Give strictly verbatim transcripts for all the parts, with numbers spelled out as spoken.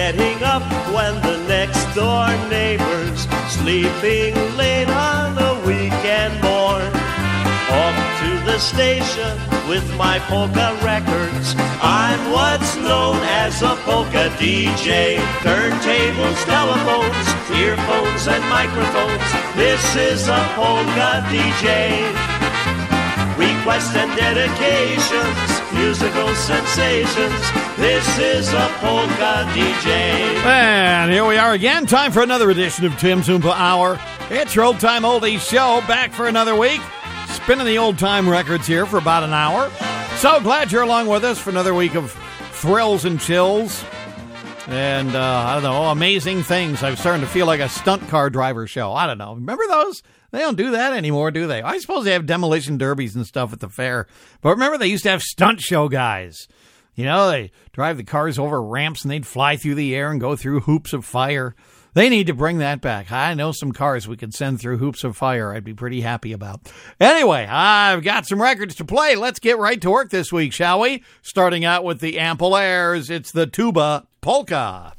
getting up when the next door neighbor's sleeping late on a weekend morn. Off to the station with my polka records. I'm what's known as a polka D J. Turntables, telephones, earphones and microphones. This is a polka D J. Requests and dedications, musical sensations. This is a polka D J. And here we are again. Time for another edition of Tim's Oompa Hour. It's your Old Time Oldies show, back for another week. Spinning the old time records here for about an hour. So glad you're along with us for another week of thrills and chills. And, uh, I don't know, amazing things. I'm starting to feel like a stunt car driver show. I don't know. Remember those? They don't do that anymore, do they? I suppose they have demolition derbies and stuff at the fair. But remember, they used to have stunt show guys. You know, they drive the cars over ramps and they'd fly through the air and go through hoops of fire. They need to bring that back. I know some cars we could send through hoops of fire I'd be pretty happy about. Anyway, I've got some records to play. Let's get right to work this week, shall we? Starting out with the Ample Airs, it's the Tuba Polka.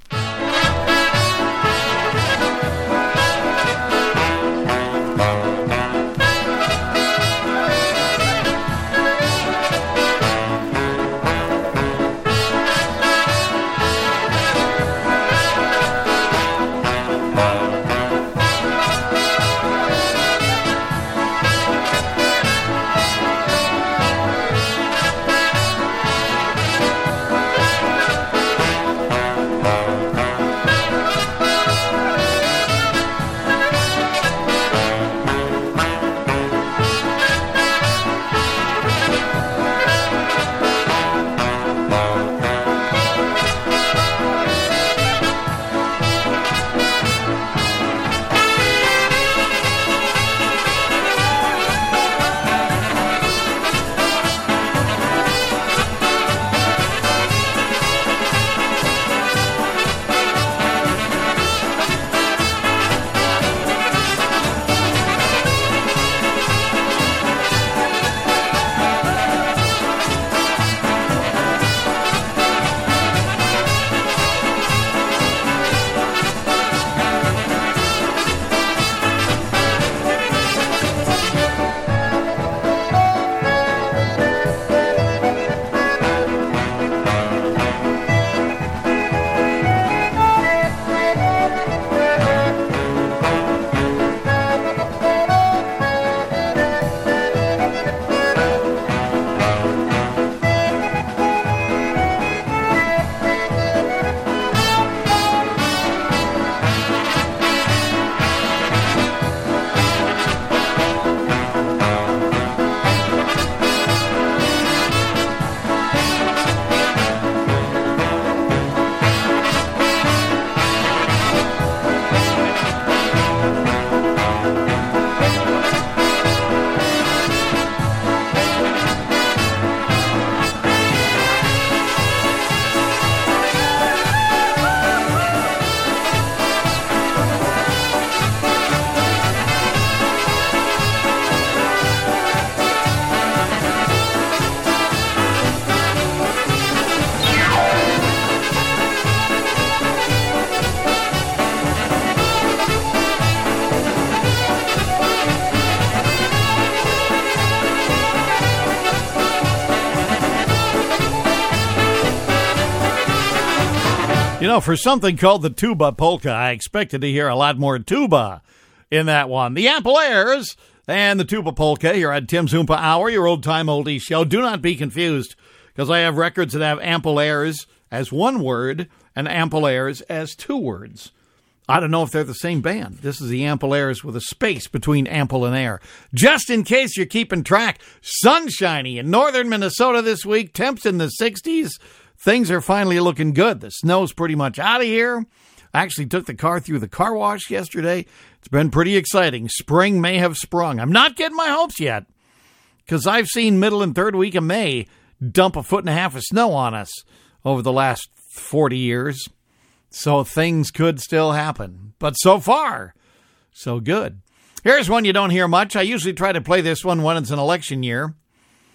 You know, for something called the Tuba Polka, I expected to hear a lot more tuba in that one. The Ample Airs and the Tuba Polka here at Tim's Oompa Hour, your old-time oldie show. Do not be confused, because I have records that have Ample Airs as one word and Ample Airs as two words. I don't know if they're the same band. This is the Ample Airs with a space between ample and air. Just in case you're keeping track, sunshiny in northern Minnesota this week, temps in the sixties. Things are finally looking good. The snow's pretty much out of here. I actually took the car through the car wash yesterday. It's been pretty exciting. Spring may have sprung. I'm not getting my hopes yet, because I've seen middle and third week of May dump a foot and a half of snow on us over the last forty years. So things could still happen. But so far, so good. Here's one you don't hear much. I usually try to play this one when it's an election year.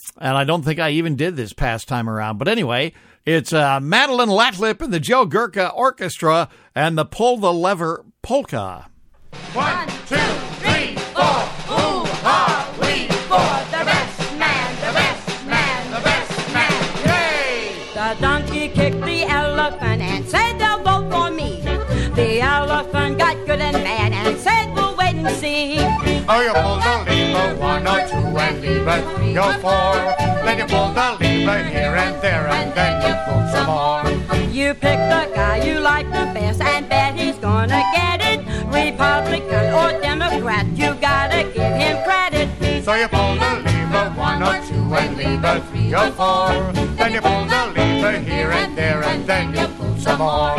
And I don't think I even did this past time around. But anyway, it's uh, Madeline Latlip and the Joe Gurka Orchestra and the Pull the Lever Polka. One, two, three, four. Ooh, ha, we four. The best man, the best man, the best man. Yay! The donkey kicked the elephant and said they'll vote for me. The elephant got good and mad and said we'll wait and see. Oh, you pull the lever one or two and leave it three or four. Then you pull the lever here and there and then you pull some more. You pick the guy you like the best and bet he's gonna get it. Republican or Democrat, you gotta give him credit. So you pull the lever one or two and leave it three or four. Then you pull the lever here and there and then you pull some more.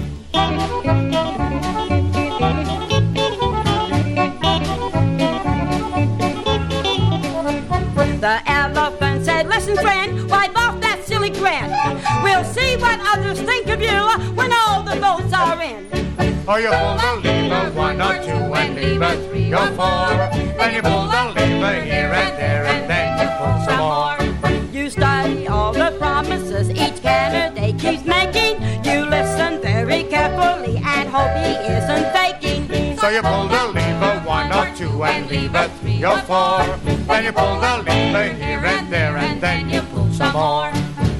The elephant said, listen, friend, wipe off that silly grin. We'll see what others think of you when all the votes are in. Oh, you pull the lever one or two and leave it three or four. Then you pull the lever here and there and then you pull some more. You study all the promises each candidate keeps making. You listen very carefully and hope he isn't faking. So you pull the lever one or two and leave it three or four. Then you pull the lever here and there and then you pull some more.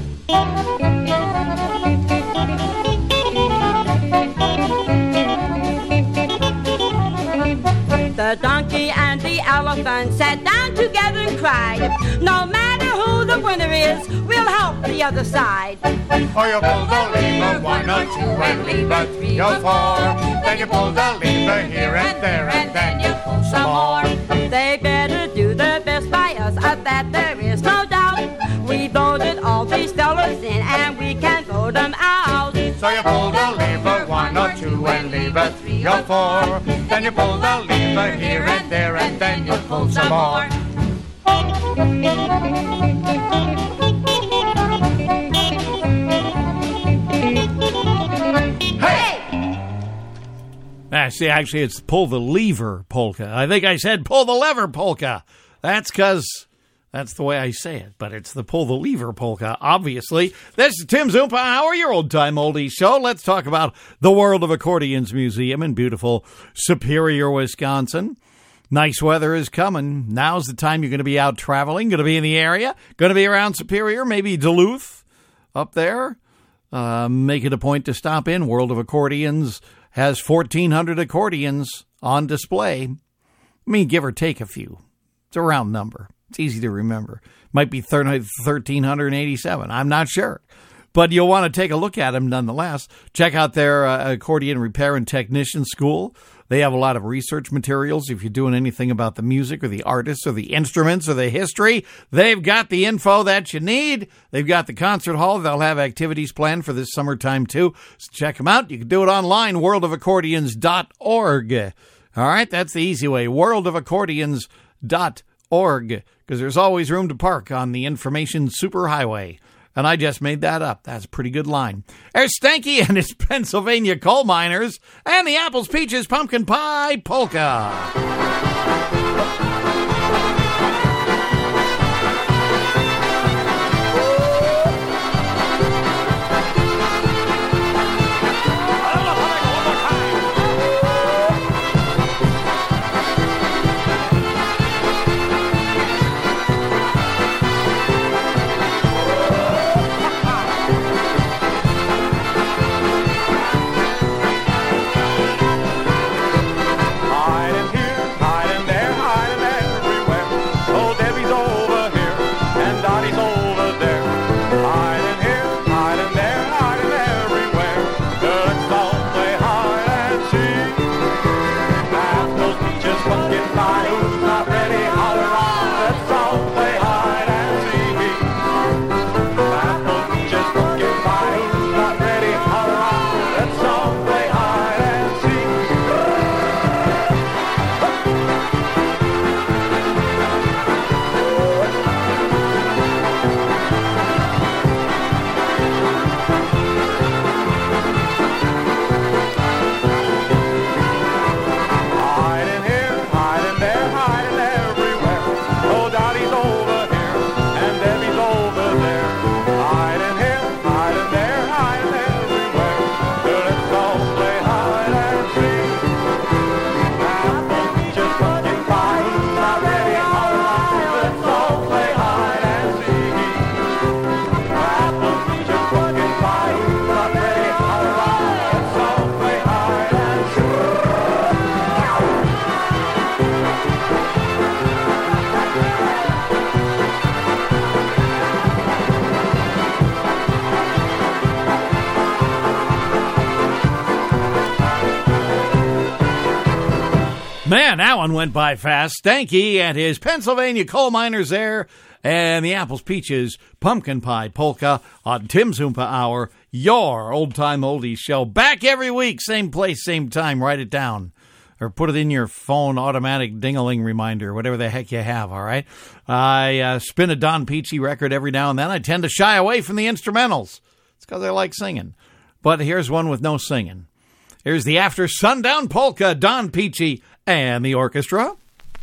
The donkey and the elephant sat down together and cried, no matter who the winner is, we'll help the other side. Oh, you pull the lever one or two and leave it three or four. Then you pull the lever here and there and then you pull some more. They better do their best by us, of that there is no doubt. We voted all these fellas in and we can vote them out. So you pull the lever one or two and leave it three or four. Then you pull the lever here and there and then you pull some more. Ah, see, actually, it's Pull the Lever Polka. I think I said Pull the Lever Polka. That's because that's the way I say it, but it's the Pull the Lever Polka, obviously. This is Tim Zumpa Hour, your old-time oldie show. Let's talk about the World of Accordions Museum in beautiful Superior, Wisconsin. Nice weather is coming. Now's the time you're going to be out traveling, going to be in the area, going to be around Superior, maybe Duluth up there. Uh, make it a point to stop in. World of Accordions has fourteen hundred accordions on display. I mean, give or take a few. It's a round number. It's easy to remember. Might be one thousand three hundred eighty-seven. I'm not sure. But you'll want to take a look at them nonetheless. Check out their uh, accordion repair and technician school. They have a lot of research materials. If you're doing anything about the music or the artists or the instruments or the history, they've got the info that you need. They've got the concert hall. They'll have activities planned for this summertime, too. So check them out. You can do it online, world of accordions dot org. All right, that's the easy way, world of accordions dot org, because there's always room to park on the information superhighway. And I just made that up. That's a pretty good line. There's Stanky and his Pennsylvania coal miners and the Apples, Peaches, Pumpkin Pie Polka. Man, that one went by fast. Stanky and his Pennsylvania coal miners there, and the Apples, Peaches, Pumpkin Pie Polka on Tim's Oompa Hour, your old-time oldies show. Back every week, same place, same time. Write it down. Or put it in your phone, automatic ding-a-ling reminder, whatever the heck you have, all right? I uh, spin a Don Peachy record every now and then. I tend to shy away from the instrumentals. It's because I like singing. But here's one with no singing. Here's the After Sundown Polka, Don Peachy and the orchestra.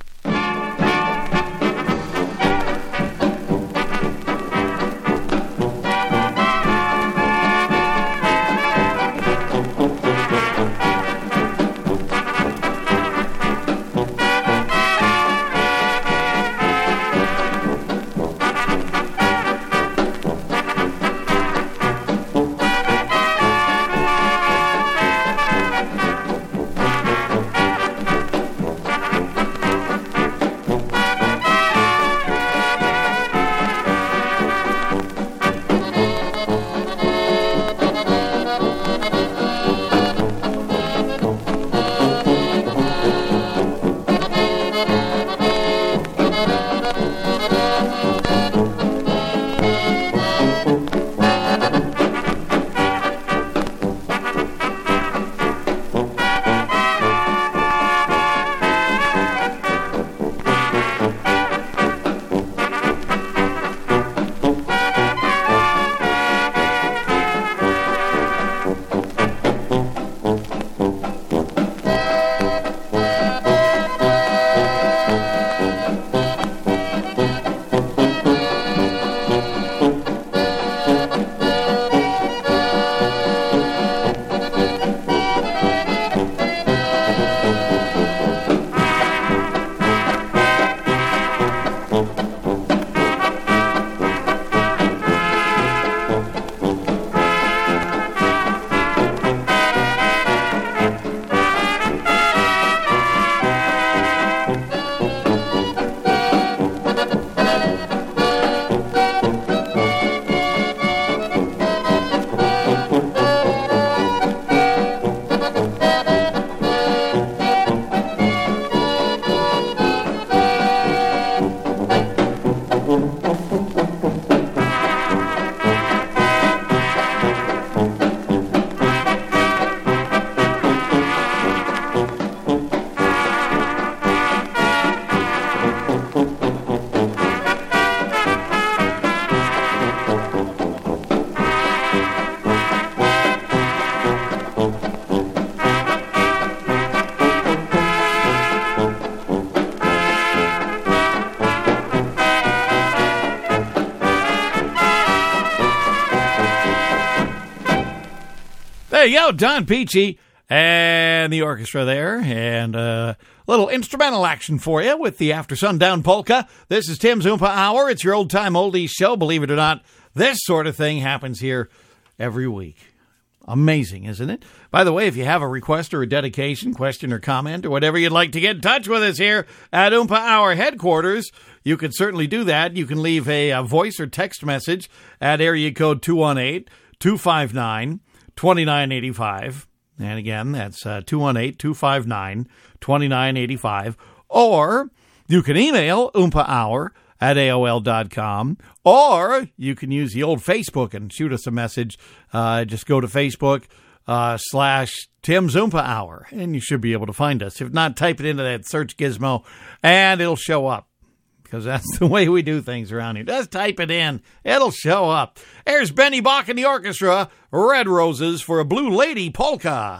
There you go, Don Peachy and the orchestra there, and a uh, little instrumental action for you with the After Sundown Polka. This is Tim's Oompa Hour. It's your old-time oldies show. Believe it or not, this sort of thing happens here every week. Amazing, isn't it? By the way, if you have a request or a dedication, question or comment, or whatever you'd like to get in touch with us here at Oompa Hour headquarters, you can certainly do that. You can leave a, a voice or text message at area code two one eight, two five nine, two nine eight five. And again, that's uh, two one eight, two five nine, two nine eight five. Or you can email oompahour at A O L dot com, or you can use the old Facebook and shoot us a message. Uh, just go to Facebook uh, slash Tim's Oompa Hour, and you should be able to find us. If not, type it into that search gizmo, and it'll show up, because that's the way we do things around here. Just type it in. It'll show up. There's Benny Bach and the orchestra, Red Roses for a Blue Lady Polka.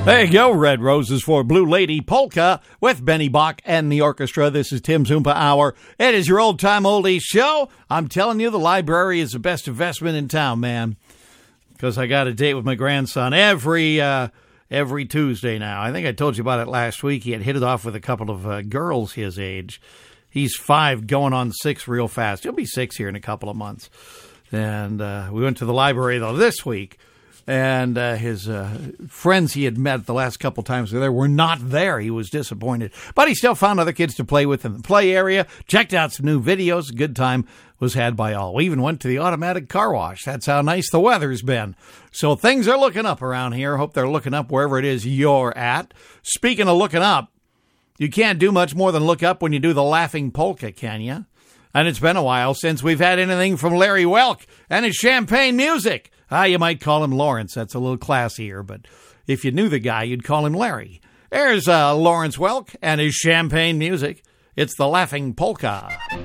There you go, Red Roses for Blue Lady Polka with Benny Bach and the orchestra. This is Tim's Oompa Hour. It is your old-time oldies show. I'm telling you, the library is the best investment in town, man, because I got a date with my grandson every uh, every Tuesday now. I think I told you about it last week. He had hit it off with a couple of uh, girls his age. He's five, going on six real fast. He'll be six here in a couple of months. And uh, we went to the library, though, this week. And uh, his uh, friends he had met the last couple times there were not there. He was disappointed. But he still found other kids to play with in the play area, checked out some new videos. A good time was had by all. We even went to the automatic car wash. That's how nice the weather's been. So things are looking up around here. Hope they're looking up wherever it is you're at. Speaking of looking up, you can't do much more than look up when you do the Laughing Polka, can you? And it's been a while since we've had anything from Larry Welk and his champagne music. Ah, you might call him Lawrence. That's a little classier, but if you knew the guy, you'd call him Larry. There's uh, Lawrence Welk and his champagne music. It's the Laughing Polka.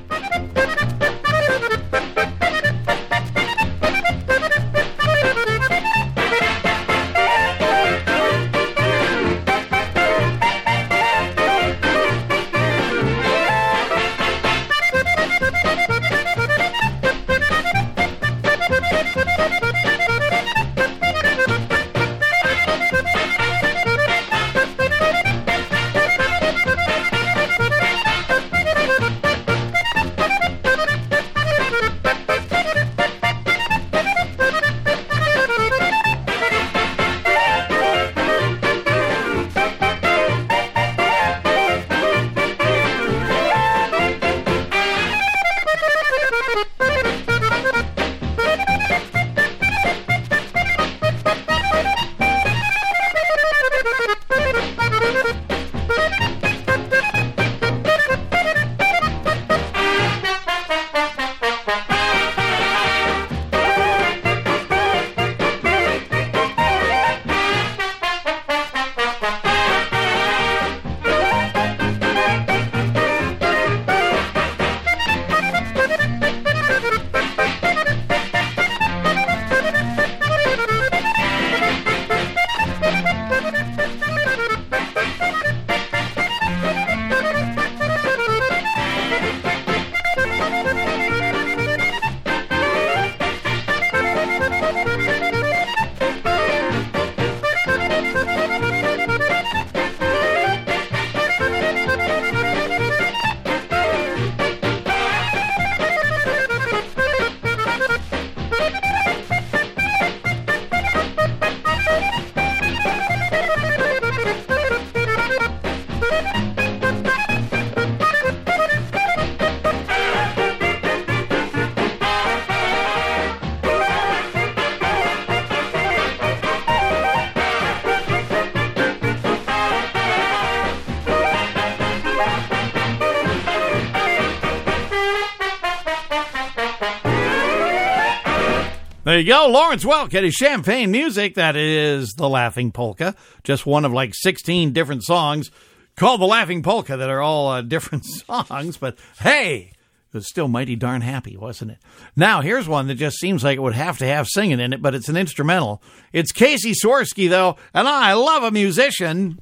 There you go, Lawrence Welk at his champagne music. That is the Laughing Polka. Just one of like sixteen different songs called the Laughing Polka that are all uh, different songs. But hey, it was still mighty darn happy, wasn't it? Now, here's one that just seems like it would have to have singing in it, but it's an instrumental. It's Casey Swirsky, though, and I love a musician.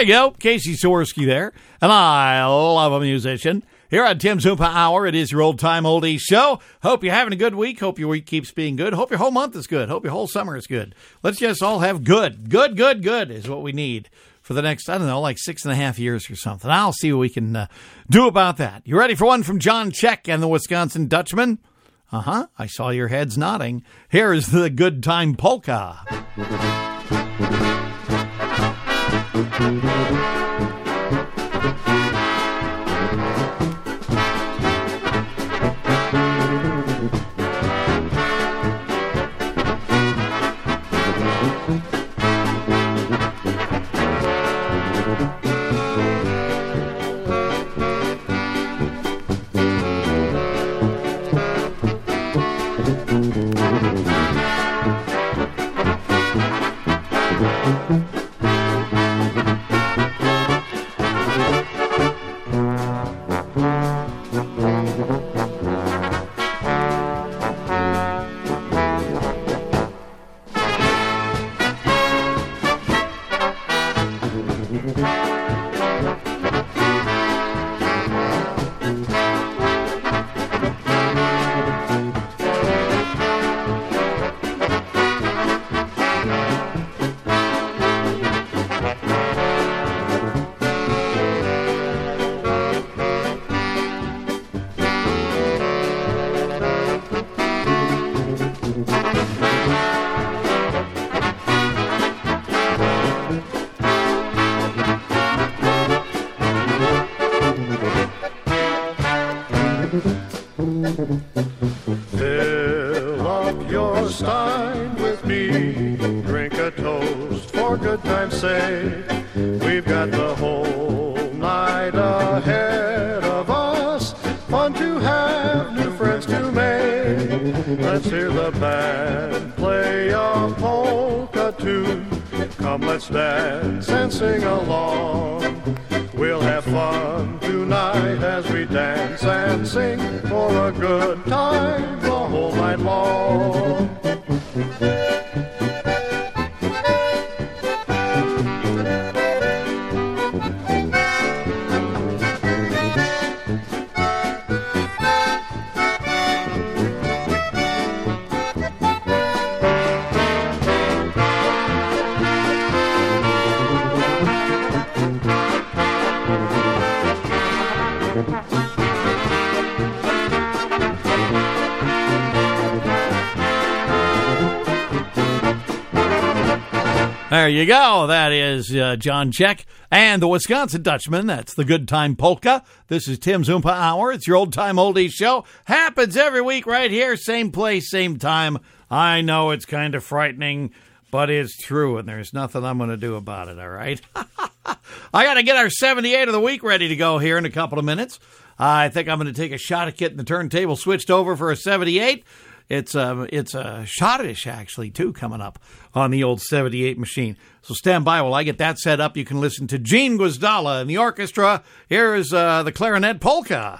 you go. Casey Swirsky there. And I love a musician. Here on Tim's Oompa Hour, it is your old-time oldies show. Hope you're having a good week. Hope your week keeps being good. Hope your whole month is good. Hope your whole summer is good. Let's just all have good. Good, good, good is what we need for the next, I don't know, like six and a half years or something. I'll see what we can uh, do about that. You ready for one from John Check and the Wisconsin Dutchman? Uh-huh. I saw your heads nodding. Here is the Good Time Polka. Fill up your stein with me, drink a toast for good time's sake. We've got the whole night ahead of us, fun to have, new friends to make. Let's hear the band play a polka tune. Come, let's dance and sing along. We'll have fun tonight as we dance and sing for a good time the whole night long. There you go. That is uh, John Check and the Wisconsin Dutchman. That's the Good Time Polka. This is Tim's Oompa Hour. It's your old-time oldies show. Happens every week right here. Same place, same time. I know it's kind of frightening, but it's true, and there's nothing I'm going to do about it, all right? I got to get our seventy-eight of the week ready to go here in a couple of minutes. I think I'm going to take a shot at getting the turntable switched over for a seventy-eight. It's a, it's a schottisch, actually, too, coming up on the old seventy-eight machine. So stand by while I get that set up. You can listen to Gene Guzdala and the orchestra. Here's uh, the clarinet polka.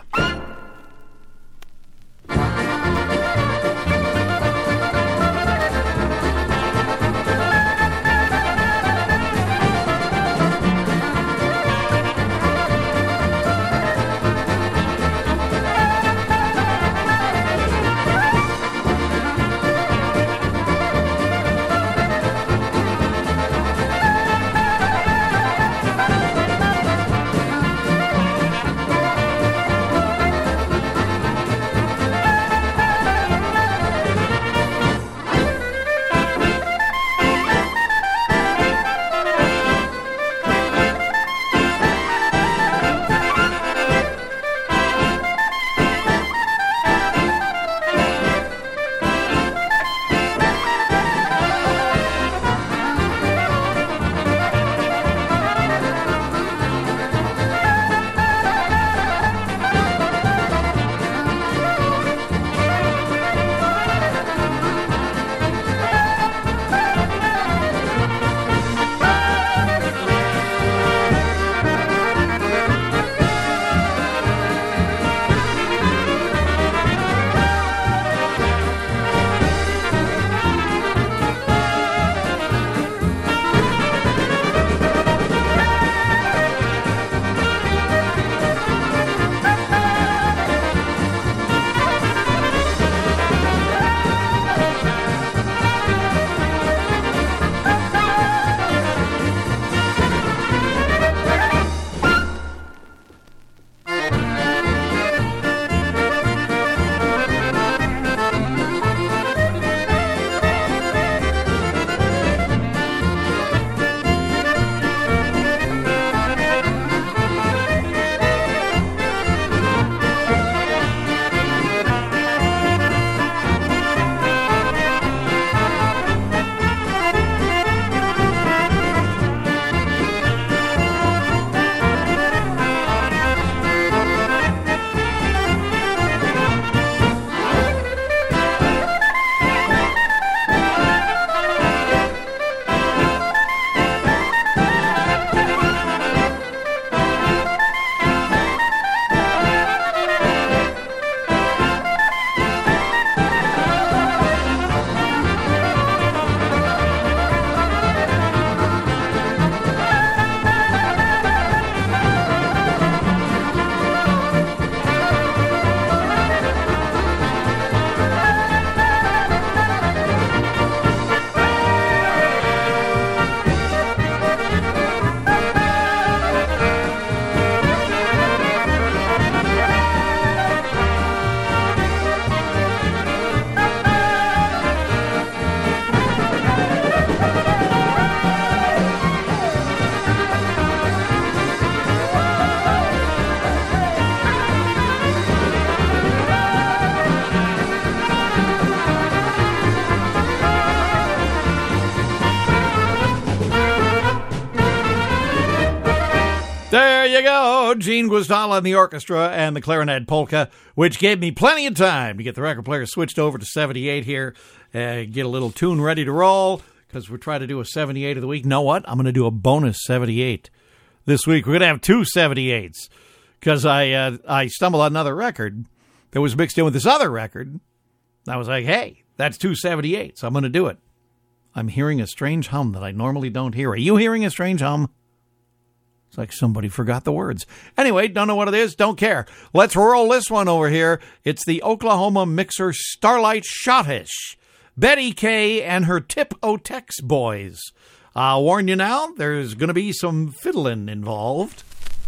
you go. Gene Guastalla and the orchestra and the clarinet polka, which gave me plenty of time to get the record player switched over to seventy-eight here, uh, get a little tune ready to roll, because we're trying to do a seventy-eight of the week. You know what? I'm going to do a bonus seventy-eight this week. We're going to have two seventy-eights, because I, uh, I stumbled on another record that was mixed in with this other record. I was like, hey, that's two seventy-eights. I'm going to do it. I'm hearing a strange hum that I normally don't hear. Are you hearing a strange hum? It's like somebody forgot the words. Anyway, don't know what it is, don't care. Let's roll this one over here. It's the Oklahoma Mixer Starlight Schottish. Betty Kay and her Tip-O-Tex boys. I'll warn you now, there's going to be some fiddling involved.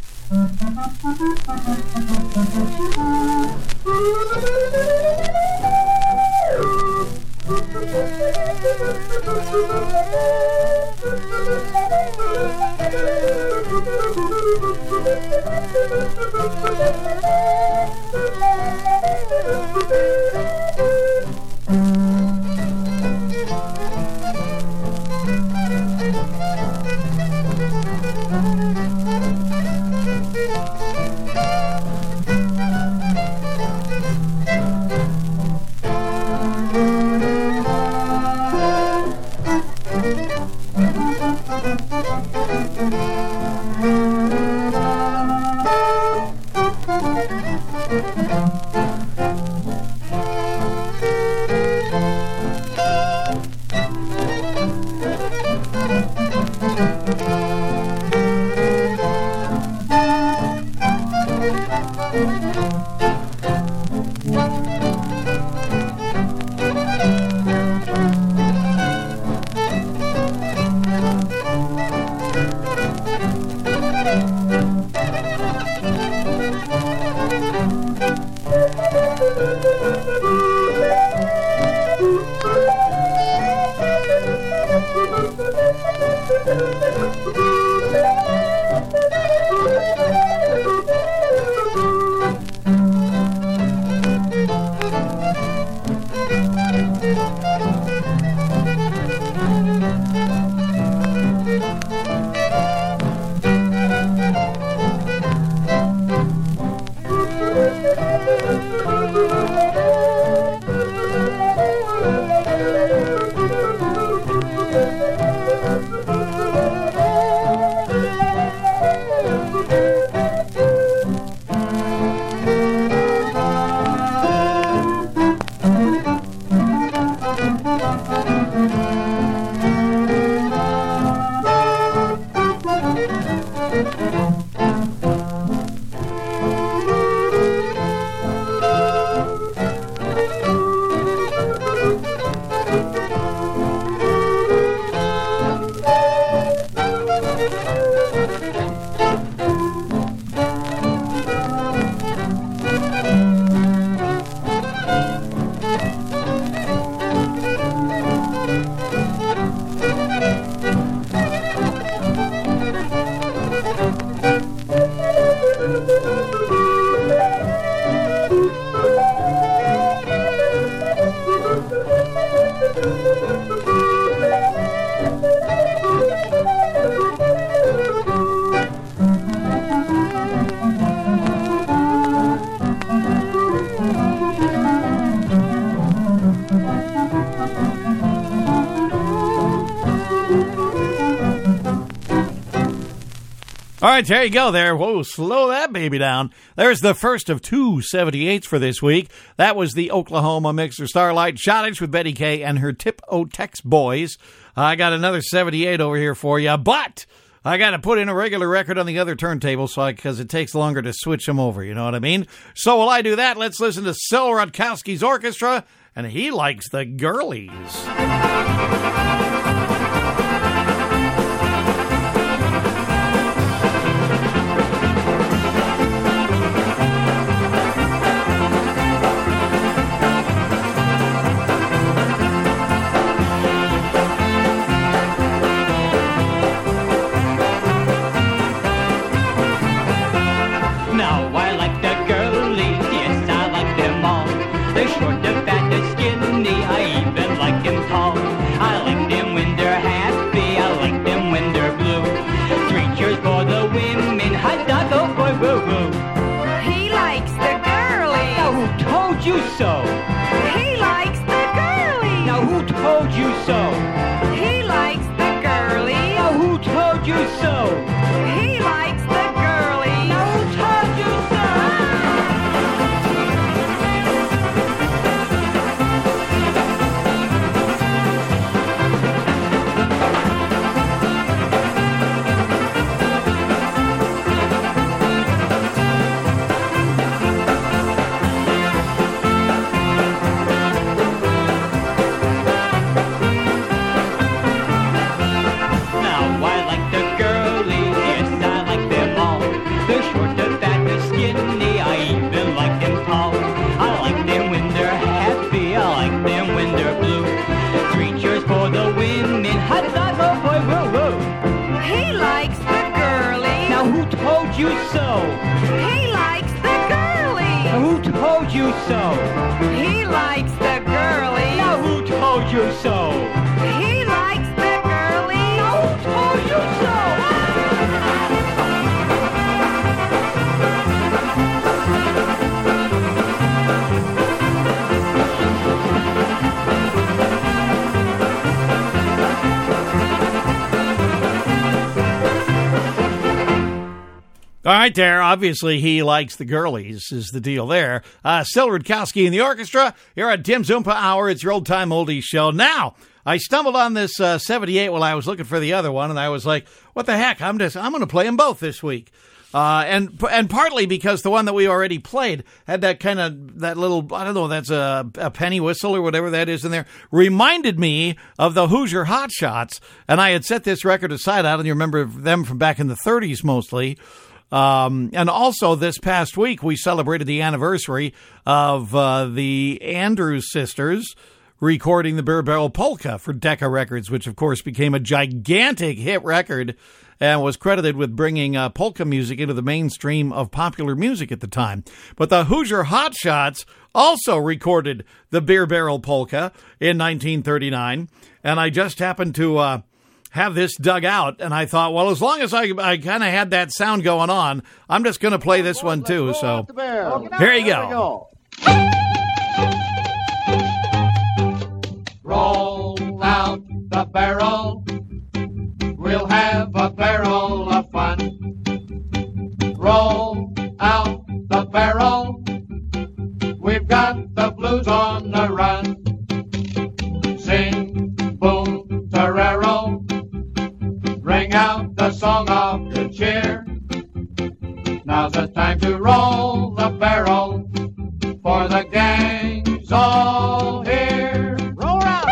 All right, there you go there. Whoa, slow that baby down. There's the first of two seventy-eights for this week. That was the Oklahoma Mixer Starlight Schottish with Betty Kay and her Tip-O-Tex boys. I got another seventy-eight over here for you, but I got to put in a regular record on the other turntable so because it takes longer to switch them over, you know what I mean? So while I do that, let's listen to Sil Rutkowski's orchestra, and he likes the girlies. Short, the fat, the skinny, I even like him tall. I like him you so? He likes the girlies. Now who told you so? He likes the girlies. Now who told you so? He likes the girlies. Now who told you so? You so? He likes the girlies. Now who told you so? He likes the girlies. Now who told you so? He likes the girlies. Now who told you so? All right, there. Obviously, he likes the girlies, is the deal there. Uh, Sil Rutkowski and the orchestra here at Tim's Oompa Hour. It's your old-time oldies show. Now, I stumbled on this uh, seventy-eight while I was looking for the other one, and I was like, what the heck? I'm just I'm going to play them both this week. Uh, and and partly because the one that we already played had that kind of, that little, I don't know, that's a, a penny whistle or whatever that is in there, reminded me of the Hoosier Hot Shots. And I had set this record aside. I don't even remember them from back in the thirties mostly. Um, and also this past week, we celebrated the anniversary of uh, the Andrews Sisters recording the Beer Barrel Polka for Decca Records, which, of course, became a gigantic hit record and was credited with bringing uh, polka music into the mainstream of popular music at the time. But the Hoosier Hot Shots also recorded the Beer Barrel Polka in nineteen thirty-nine, and I just happened to uh, have this dug out, and I thought, well, as long as I, I kind of had that sound going on, I'm just going to play this one too. So here you go. Roll out the barrel, we'll have a barrel of fun. Roll out the barrel, we've got the blues on the run. Sing, boom, torero, ring out the song of good cheer. Now's the time to roll the barrel, for the gang's all here. Roll out!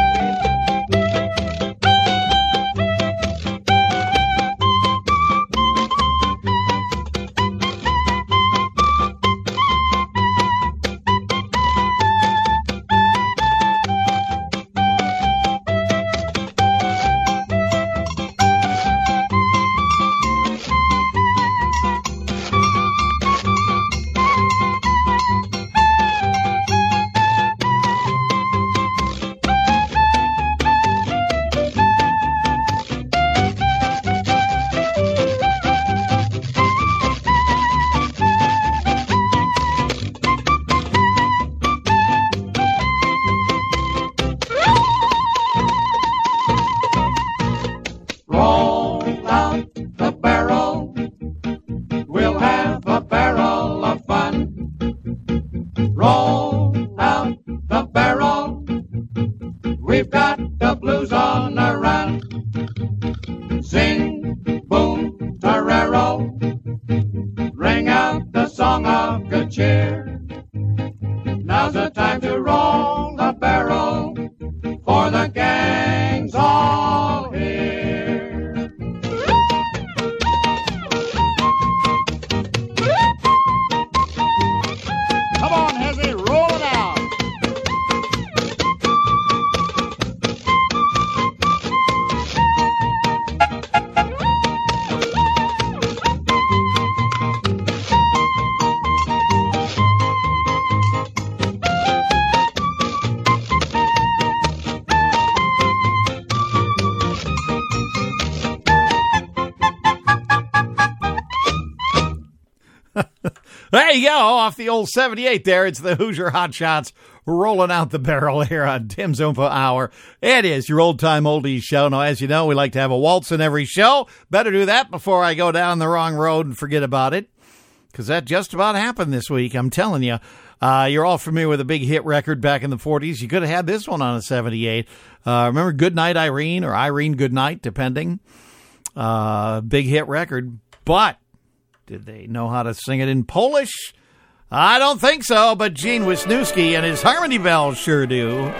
There you go, off the old seventy-eight there. It's the Hoosier Hot Shots rolling out the barrel here on Tim's Oompa Hour. It is your old-time oldies show. Now, as you know, we like to have a waltz in every show. Better do that before I go down the wrong road and forget about it, because that just about happened this week, I'm telling you. Uh, you're all familiar with a big hit record back in the forties. You could have had this one on a seventy-eight. Uh, remember Goodnight Irene or Irene Goodnight, depending? Uh, big hit record. But did they know how to sing it in Polish? I don't think so, but Gene Wisniewski and his Harmony Bells sure do.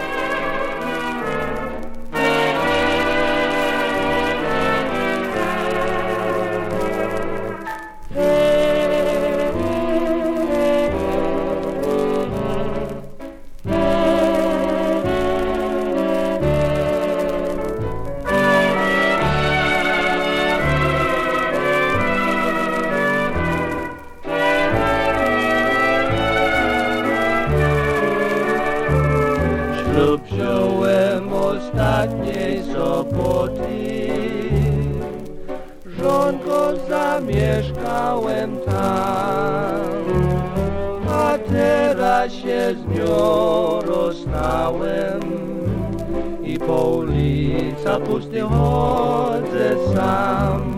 Zamieszkałem tam, a teraz się z nią rozstałem i po ulicach pustych chodzę sam.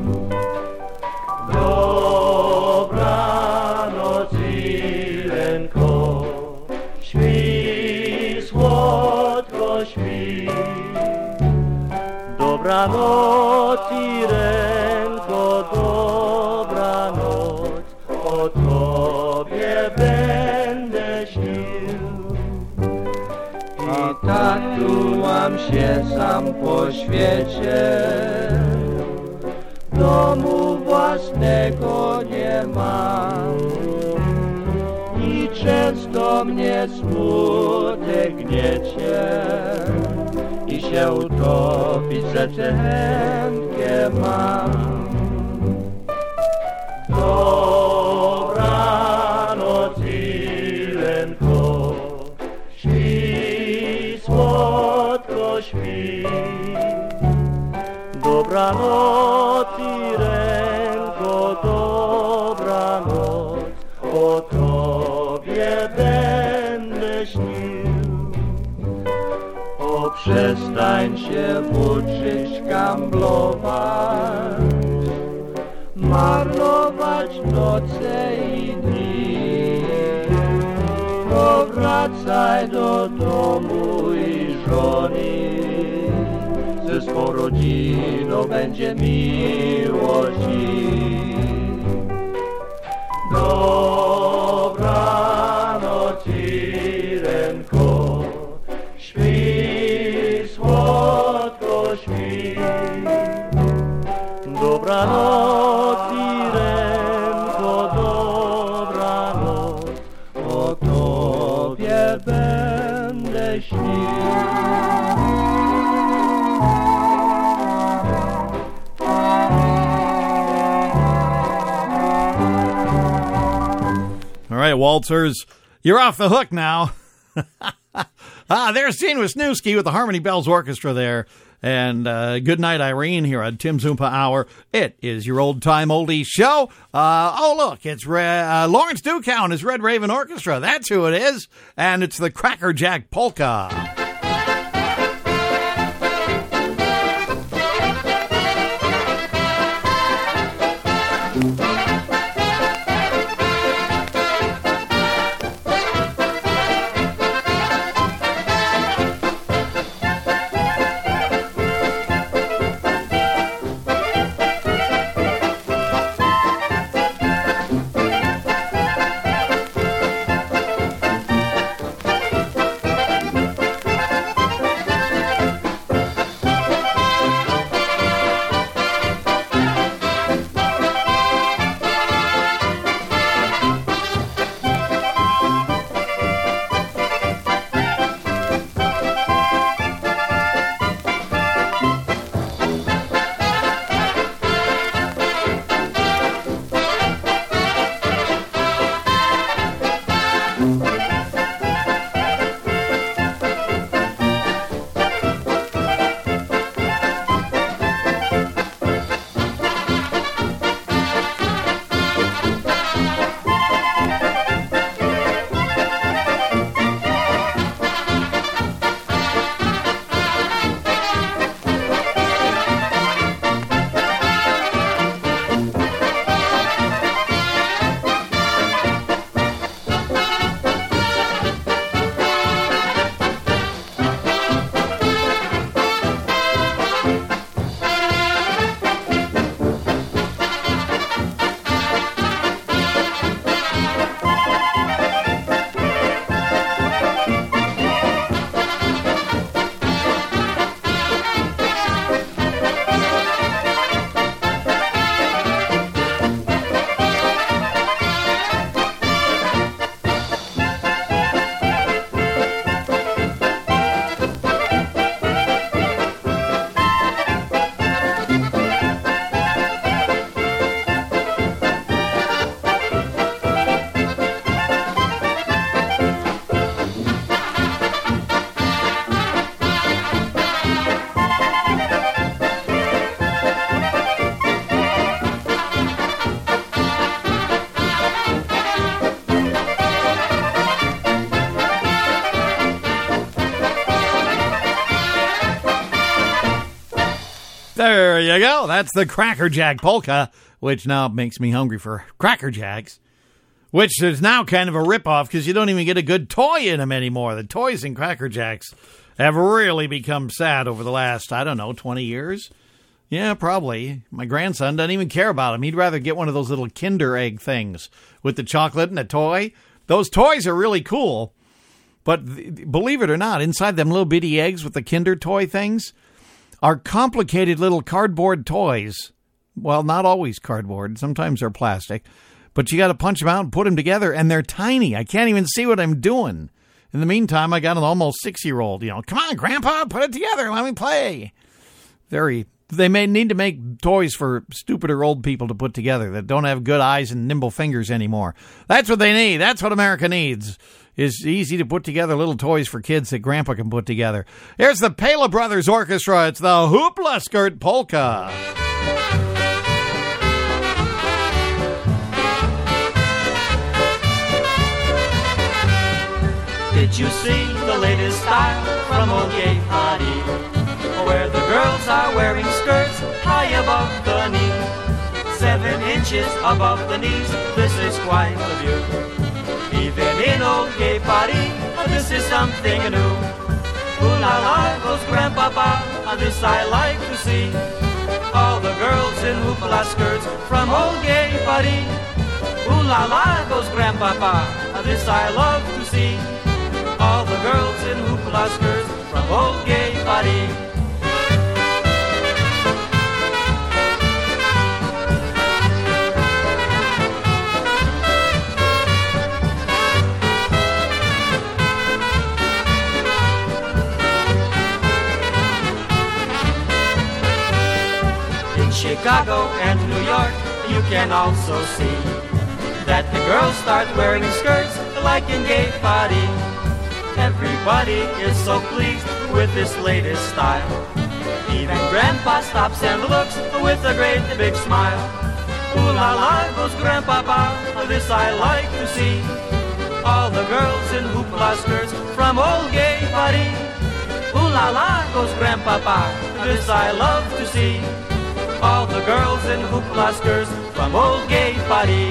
Dobranoc, Irenko, śpi, słodko śpi. Dobranoc, Irenko, dobranoc, o tobie będę śnił. I tak tułam się sam po świecie, domu własnego nie mam. I często mnie smutek gniecie i się utopić rzeczy chętnie mam. Dobranoc, Irenko, śpi, słodko śpi. Dobranoc, Irenko, dobranoc, o tobie będę śnił. O, przestań się uczyć gamblować, marnować noce i dni. Powracaj do domu i żony, ze swą rodziną będzie miło ci. Dobranoc, Irenko, śpi, słodko śpi. Dobranoc, Irenko, dobranoc, o tobie będę śnił. All right, waltzers, you're off the hook now. ah, there's Gene Wisniewski with the Harmony Bells Orchestra there. And uh, Goodnight Irene here on Tim's Oompa Hour. It is your old-time oldie show. Uh, oh, look, it's Re- uh, Lawrence Dukow and his Red Raven Orchestra. That's who it is. And it's the Cracker Jack Polka. There you go. That's the Cracker Jack Polka, which now makes me hungry for Cracker Jacks, which is now kind of a ripoff because you don't even get a good toy in them anymore. The toys in Cracker Jacks have really become sad over the last, I don't know, twenty years. Yeah, probably. My grandson doesn't even care about them. He'd rather get one of those little Kinder Egg things with the chocolate and the toy. Those toys are really cool. But th- believe it or not, inside them little bitty eggs with the Kinder toy things are complicated little cardboard toys. Well, not always cardboard. Sometimes they're plastic. But you got to punch them out and put them together, and they're tiny. I can't even see what I'm doing. In the meantime, I got an almost six-year-old. You know, come on, Grandpa, put it together. Let me play. Very... They may need to make toys for stupider old people to put together that don't have good eyes and nimble fingers anymore. That's what they need. That's what America needs, is easy to put together little toys for kids that Grandpa can put together. Here's the Pala Brothers Orchestra. It's the Hoopla Skirt Polka. Did you see the latest style from old Gay Party? Where the girls are wearing skirts high above the knee, seven inches above the knees. This is quite a view. Even in old Gay Party, this is something new. Ooh la la goes Grandpapa, this I like to see. All the girls in hoopla skirts from old Gay Party. Ooh la la goes Grandpapa, this I love to see. All the girls in hoopla skirts from old Gay Party. Chicago and New York, you can also see that the girls start wearing skirts like in Gay Party. Everybody is so pleased with this latest style. Even Grandpa stops and looks with a great big smile. Ooh la la goes Grandpapa, this I like to see. All the girls in hoopla skirts from old Gay Party. Ooh la la goes Grandpapa, this I love to see. All the girls in hoopla skirts from old Gay Party.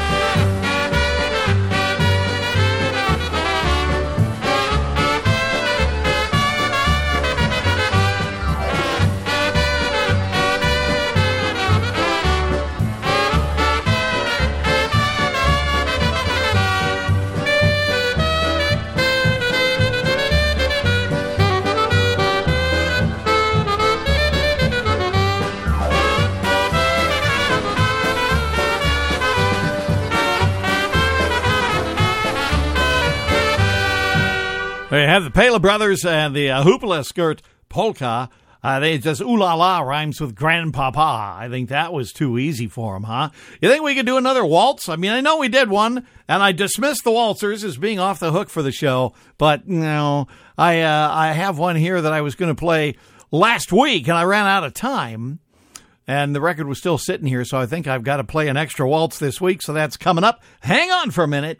They have the Pala Brothers and the uh, Hoopla Skirt Polka. Uh, they just ooh la la rhymes with Grandpapa. I think that was too easy for them, huh? You think we could do another waltz? I mean, I know we did one, and I dismissed the waltzers as being off the hook for the show. But, you know, I, uh, I have one here that I was going to play last week, and I ran out of time. And the record was still sitting here, so I think I've got to play an extra waltz this week, so that's coming up. Hang on for a minute.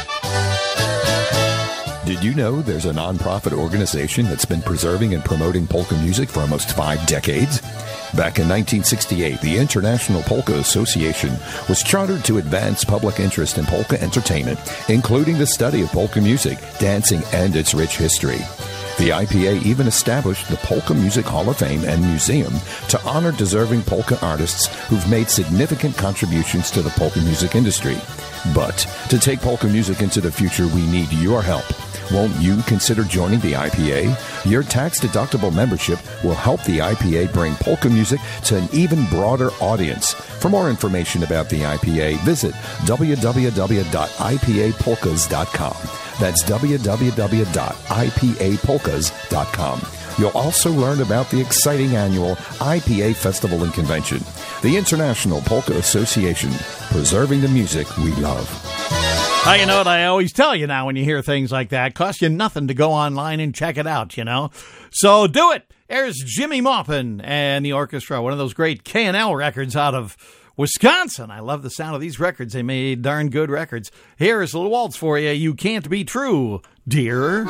Did you know there's a nonprofit organization that's been preserving and promoting polka music for almost five decades? Back in nineteen sixty-eight, the International Polka Association was chartered to advance public interest in polka entertainment, including the study of polka music, dancing, and its rich history. The I P A even established the Polka Music Hall of Fame and Museum to honor deserving polka artists who've made significant contributions to the polka music industry. But to take polka music into the future, we need your help. Won't you consider joining the I P A? Your tax-deductible membership will help the I P A bring polka music to an even broader audience. For more information about the I P A, visit w w w dot i p a polkas dot com. That's w w w dot i p a polkas dot com. You'll also learn about the exciting annual I P A Festival and Convention. The International Polka Association, preserving the music we love. Well, you know what I always tell you now when you hear things like that? Costs you nothing to go online and check it out, you know? So do it. There's Jimmy Maupin and the orchestra, one of those great K and L records out of Wisconsin. I love the sound of these records. They made darn good records. Here's a little waltz for you. You Can't Be True, dear.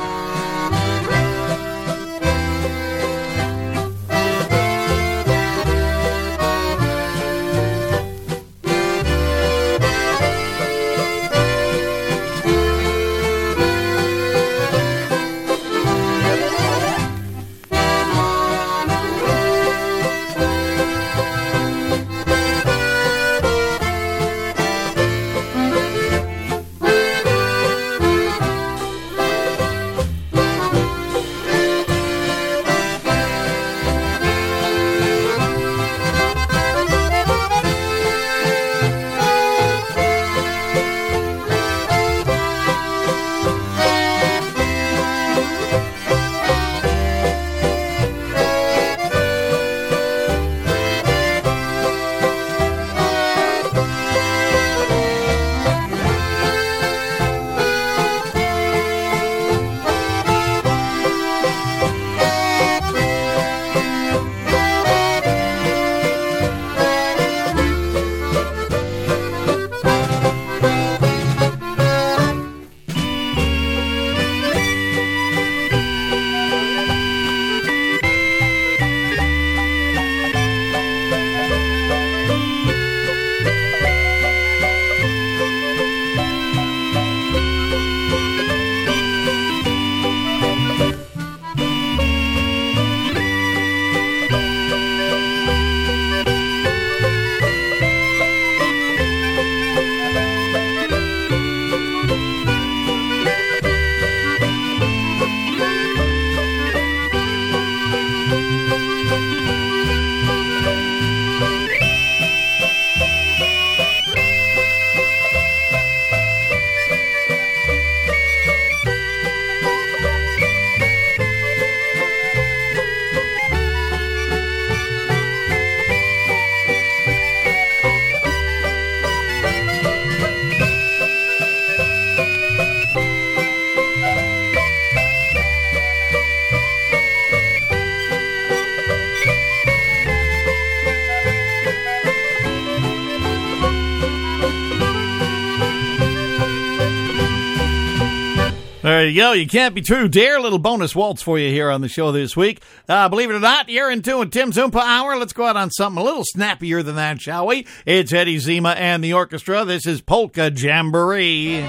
There you go. You can't be true. Dare, little bonus waltz for you here on the show this week. Uh, believe it or not, you're in tune with Tim's Oompa Hour. Let's go out on something a little snappier than that, shall we? It's Eddie Zima and the orchestra. This is Polka Jamboree.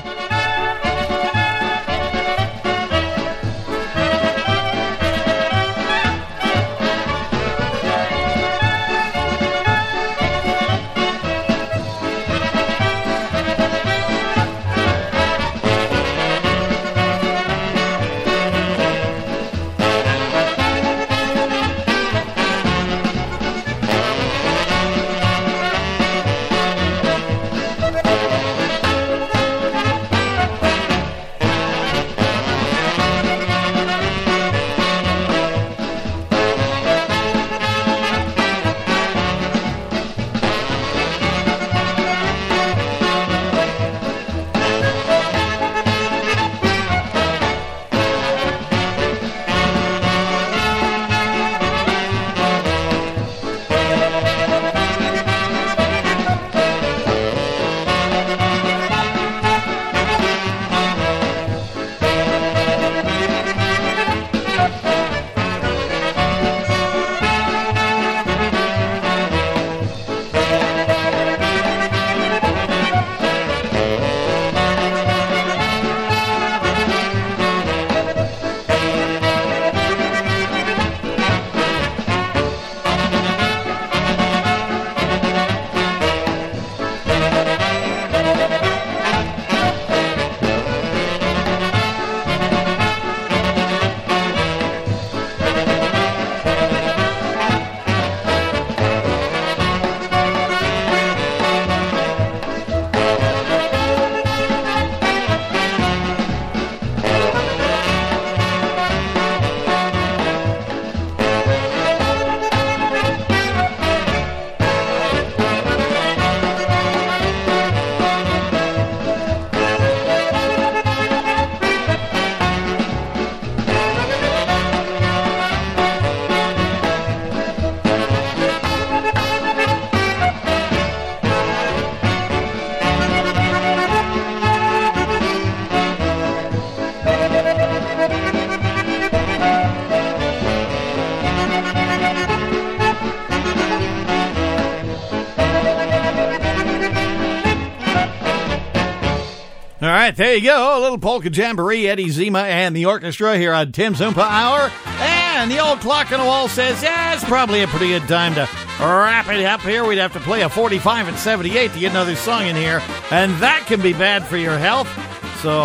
All right, there you go. A little polka jamboree, Eddie Zima and the orchestra here on Tim's Oompa Hour. And the old clock on the wall says, yeah, it's probably a pretty good time to wrap it up here. We'd have to play a forty-five and seventy-eight to get another song in here. And that can be bad for your health. So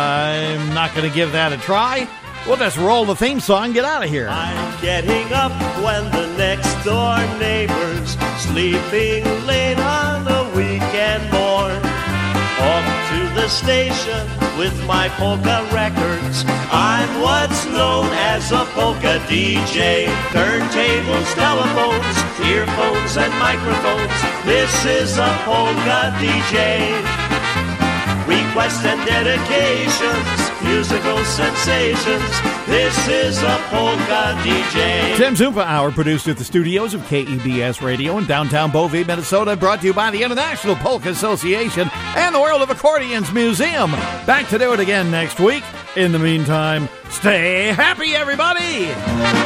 I'm not going to give that a try. We'll just roll the theme song and get out of here. I'm getting up when the next door neighbor's sleeping late on a weekend morn. Off to the station with my polka records. I'm what's known as a polka D J. Turntables, telephones, earphones, and microphones. This is a polka D J. Requests and dedications, musical sensations. This is a polka D J. Tim's Oompa Hour, produced at the studios of K E B S Radio in downtown Beauvais, Minnesota, brought to you by the International Polka Association and the World of Accordions Museum. Back to do it again next week. In the meantime, stay happy, everybody!